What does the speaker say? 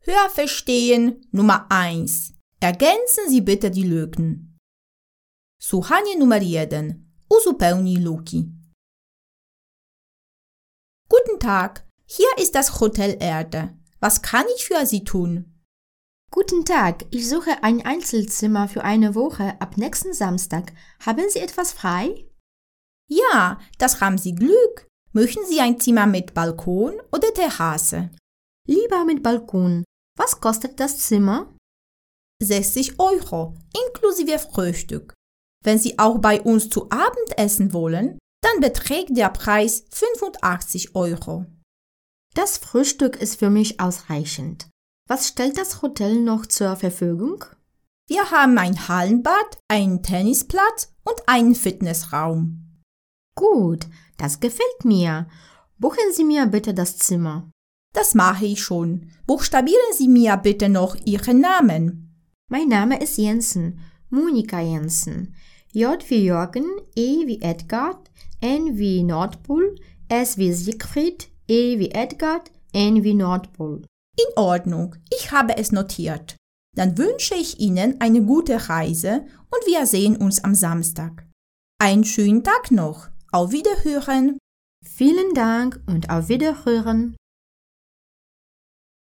Hörverstehen Nummer 1. Ergänzen Sie bitte die Lücken. Słuchanie numer 1. Uzupełnij luki. Guten Tag, hier ist das Hotel Erde. Was kann ich für Sie tun? Guten Tag, ich suche ein Einzelzimmer für eine Woche ab nächsten Samstag. Haben Sie etwas frei? Ja, das haben Sie Glück. Möchten Sie ein Zimmer mit Balkon oder Terrasse? Lieber mit Balkon. Was kostet das Zimmer? 60 € inklusive Frühstück. Wenn Sie auch bei uns zu Abend essen wollen, dann beträgt der Preis 85 €. Das Frühstück ist für mich ausreichend. Was stellt das Hotel noch zur Verfügung? Wir haben ein Hallenbad, einen Tennisplatz und einen Fitnessraum. Gut, das gefällt mir. Buchen Sie mir bitte das Zimmer. Das mache ich schon. Buchstabieren Sie mir bitte noch Ihren Namen. Mein Name ist Jensen, Monika Jensen. J wie Jürgen, E wie Edgard, N wie Nordpol, S wie Siegfried, E wie Edgard, N wie Nordpol. In Ordnung, ich habe es notiert. Dann wünsche ich Ihnen eine gute Reise und wir sehen uns am Samstag. Einen schönen Tag noch. Auf Wiederhören. Vielen Dank und auf Wiederhören.